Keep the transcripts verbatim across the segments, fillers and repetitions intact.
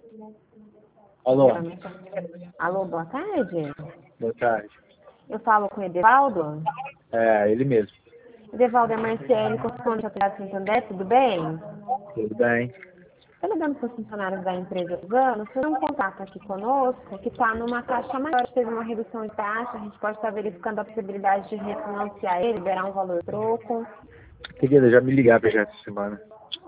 Alô? Alô, boa tarde. Boa tarde. Eu falo com o Edevaldo. É, ele mesmo. Edevaldo é Marciele, consultor de atividade Santander, tudo bem? Tudo bem? Estou ligando para os funcionários da empresa Usando, foi um contato aqui conosco, que está numa taxa maior, teve uma redução de taxa, a gente pode estar verificando a possibilidade de refinanciar ele, liberar um valor troco. Querida, já me ligaram já essa semana.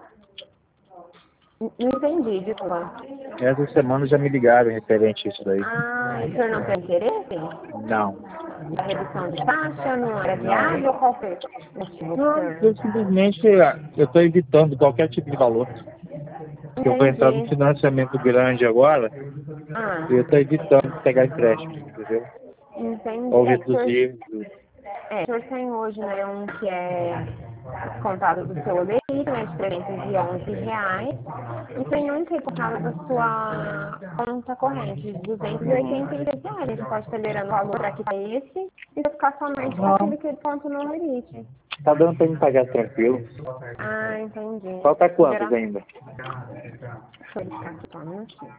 Não entendi, desculpa. Essa semana já me ligaram referente a isso daí. Ah, o senhor não tem interesse? Não. A redução de taxa não era Não. viável? Qual foi o motivo do Não, senhor? eu simplesmente eu estou evitando qualquer tipo de valor. Eu vou entrar num Entendi. financiamento grande agora Ah, e eu estou evitando pegar empréstimo, entendeu? entendi. Ou É que o senhor, reduzir. é, o senhor tem hoje, né, um que é descontado do seu Olerite, né, de trezentos e onze reais, e tem um que é contado da sua conta corrente, de duzentos e oitenta e três reais. A gente pode estar liberando o valor para quitar esse e ficar somente com Não, aquele que é desconto no Olerite. tá dando para me pagar tranquilo. Ah, entendi. Falta quantos Libera... ainda? Deixa eu verificar aqui só um minutinho.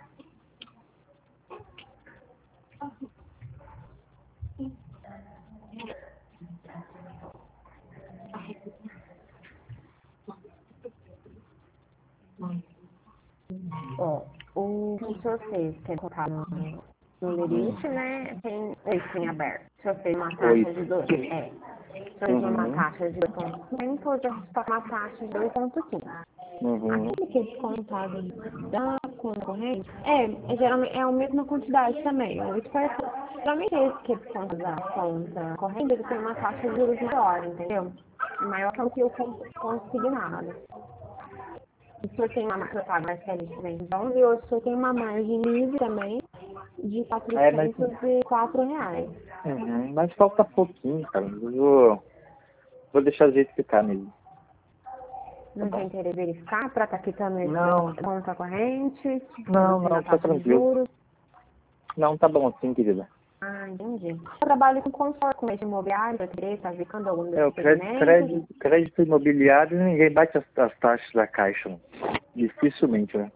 Ó, o que o senhor fez, que é colocar no, no limite, né? Tem oito em aberto. O senhor fez uma taxa de dois. É. O senhor fez uma Uhum. taxa de dois vírgula cinco, hoje a gente está com uma taxa de dois vírgula cinco. Uhum. Aquele que é descontado da conta corrente, é, é, geralmente é a mesma quantidade também, oito por cento. Geralmente esse que é descontado da conta corrente, ele tem uma taxa de juros maior, entendeu? Maior que o que eu consignado. O senhor tem uma margem paga mais que também. Então, e hoje o senhor tem uma margem livre também de É, mas, quatrocentos e quatro reais. uhum, mas falta pouquinho, cara. Eu vou, vou deixar do jeito que tá mesmo. Tá Não tem bom? interesse em verificar para estar quitando esse Não, conta corrente, não, reduzindo não, a tá taxa de tranquilo. juros. Não, tá bom assim, querida. Ah, entendi. Eu trabalho com consórcio, com esse imobiliário, para querer estar aplicando algum É, o desses crédito, segmentos. crédito, crédito imobiliário, ninguém bate as, as taxas da Caixa. Não. Dificilmente, né?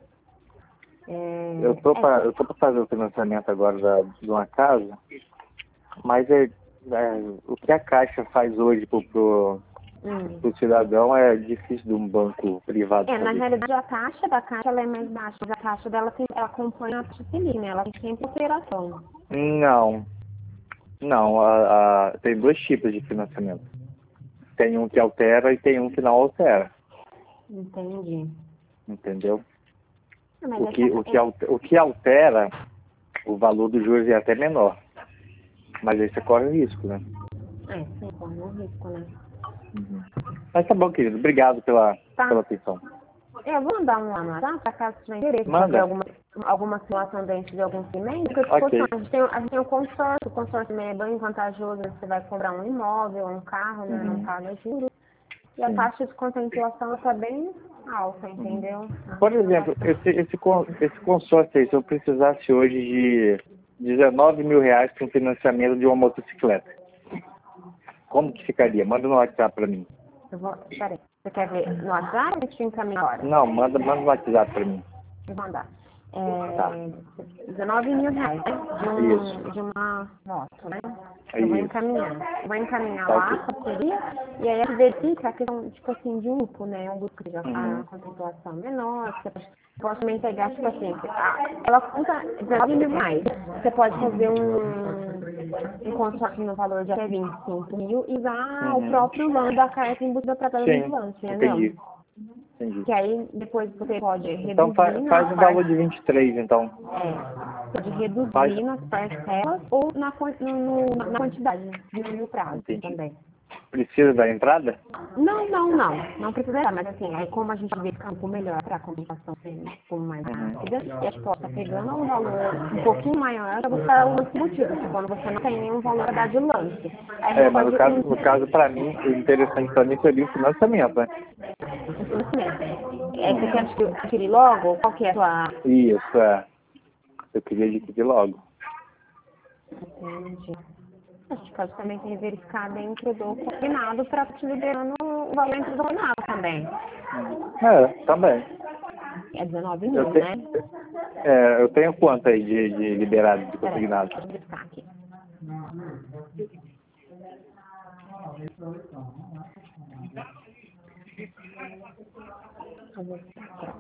É, Eu tô é, para eu tô pra fazer o financiamento agora da, de uma casa, mas é, é, o que a Caixa faz hoje pro, pro, hum. pro cidadão é difícil de um banco privado É, na fazer. realidade a taxa da Caixa ela é mais baixa, mas a taxa dela tem, ela acompanha a taxa Selic, né? Ela tem sempre operação. Não, não. A, a, tem dois tipos de financiamento. Tem um que altera e tem um que não altera. Entendi. Entendeu? Ah, mas O essa, que, o que, é, alter- o que altera, o valor dos juros é até menor. Mas aí você corre o risco, né? é, sim, corre um risco, né? Uhum. Mas tá bom, querido. Obrigado pela, Tá. pela atenção. Eu vou mandar um lá no WhatsApp, para caso tiver interesse em fazer Manda. alguma, alguma simulação dentro de algum cimento, porque tipo, assim, Ok. a gente tem, a gente tem um consórcio, o consórcio também é bem vantajoso, você vai comprar um imóvel, um carro, né, não Uhum. paga juros, e a Sim. taxa de contemplação está bem alta, Uhum. entendeu? A Por gente não vai exemplo, ficar... esse, esse, con- esse consórcio aí, se eu precisasse hoje de dezenove mil reais para um financiamento de uma motocicleta, como que ficaria? Manda no WhatsApp para mim. Eu vou, peraí, você quer ver no WhatsApp ou eu te encaminho agora? Não, manda, manda no WhatsApp para mim. Vou mandar. Tá. É, dezenove mil reais, né? De, Isso. um, de uma moto, né? Eu vou Isso. encaminhar. Eu vou encaminhar Tá lá, ok. parceria, e aí a gente verifica a questão, tipo assim, de um grupo, né? Um grupo que já a Uhum. contemplação menor, você pode, pode também pegar, tipo assim, a- ela conta dezenove mil reais. Você pode fazer um, um consórcio no valor de até vinte e cinco mil e usar o Uhum. próprio lance da carta em busca da tabela de Sim, lance, entendeu? entendi. Entendi. Que aí depois você pode Então reduzir fa nas faz um valor partes, de vinte e três, então. é, pode Faz. reduzir nas parcelas ou na, quan- no, no- na quantidade, diminuir o prazo Entendi. também. Precisa da entrada? Não, não, não, não precisa dar, mas assim, aí como a gente vê campo melhor para a comunicação ser um pouco mais Uhum. rápida, e a gente pode estar pegando um valor um pouquinho maior para buscar o lance motivo, que quando você não tem nenhum valor para dar de lance. Aí a É, gente mas no pode caso, um, no caso para mim, o interessante para mim seria o financiamento, né? um financiamento. É, você quer Uhum. adquirir adquirir logo? Qual que é a sua... Isso, é. Eu queria adquirir logo. Entendi. A gente pode também ter verificar dentro do combinado para te liberando o valor dentro do combinado também. Uhum. É, também. É dezenove Eu mil, tenho, né? É, eu tenho quanto aí de, de liberado, de Peraí, consignado? deixa eu buscar aqui. Eu vou buscar.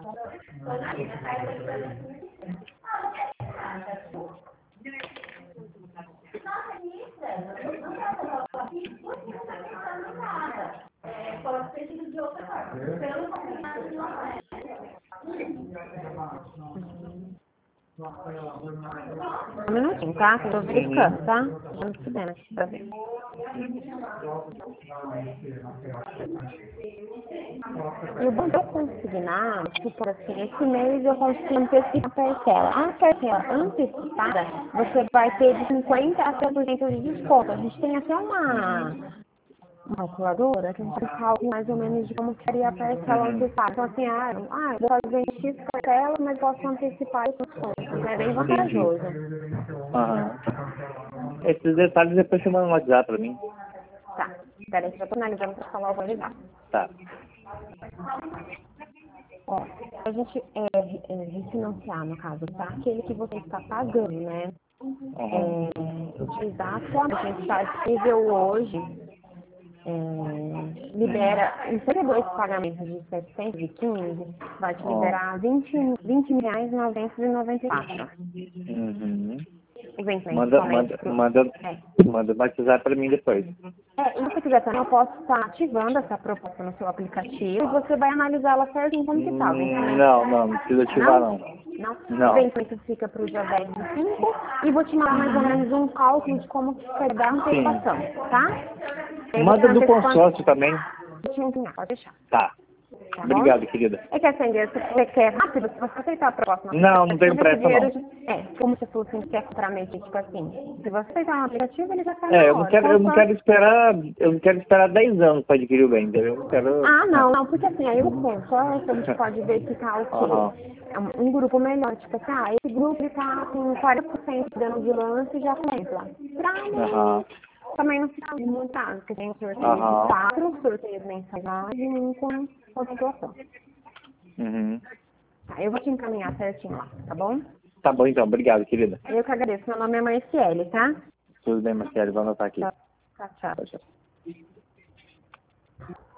Um minutinho, tá? Que eu tô verificando, tá? Vamos estudando aqui pra ver. Eu vou consignar, tipo assim, esse mês eu consigo antecipar a parcela. A parcela antecipada, você vai ter de cinquenta a cem por cento de desconto. A gente tem até uma calculadora que a gente calcula mais ou menos de como seria a parcela Uhum. antecipada. Então assim, ah, ah eu vou fazer X parcela, mas posso antecipar esses descontos. É bem Entendi. vantajoso. Aham. Esses detalhes depois você manda no WhatsApp pra mim. Tá, peraí, que eu tô analisando pra falar o validar. Tá. Ó, a gente é, é, refinanciar, no caso, tá? Aquele que você está pagando, né? Uhum. É, utilizar atualmente, a gente está disponível hoje, é, libera em trinta e dois pagamentos de setecentos e quinze, vai te Ó. liberar vinte mil reais novecentos e noventa e quatro. Uhum. O vencimento Manda, somente manda, pro... manda, É. manda batizar pra mim depois. É, e se você quiser também, eu posso estar ativando essa proposta no seu aplicativo e você vai analisar ela certinho como que tá. O Hum, vencimento... Não, não, não precisa ativar Não? não. Não? O Não. vencimento fica para o dia dez do cinco e vou te mandar mais ou menos um cálculo de como que vai dar a Sim. antecipação, tá? Aí você Manda do antecipando... consórcio também. Vou te ensinar, pode deixar. Tá. Tá bom? Obrigado, querida. É que assim, se você quer rápido, se você aceitar a proposta no Não, não tenho aplicativo, esse pressa dinheiro... não. já- É, como se fosse assim, quer comprar mês, tipo assim, se você aceitar no aplicativo, ele já cai É, na eu não hora. quero, eu não quero Consórcio... esperar, eu não quero esperar dez anos para adquirir o bem, entendeu? Eu quero. Ah, não, não, porque assim, aí o consórcio a gente pode verificar o Aham. quê? É um, um grupo melhor, tipo assim, ah, esse grupo ele tá com quarenta por cento dando de lance e já contempla. Pra Aham. não, também não ficar muito caro, porque tem sorteio de Aham. quatro, sorteios mensais e um com pontuação. Uhum. Tá, eu vou te encaminhar certinho lá, tá bom? Tá bom então, obrigado, querida. Eu que agradeço, meu nome é Marciele, tá? Tudo bem, Marcelo, vou anotar aqui. Tchau, tchau. Tchau, tchau.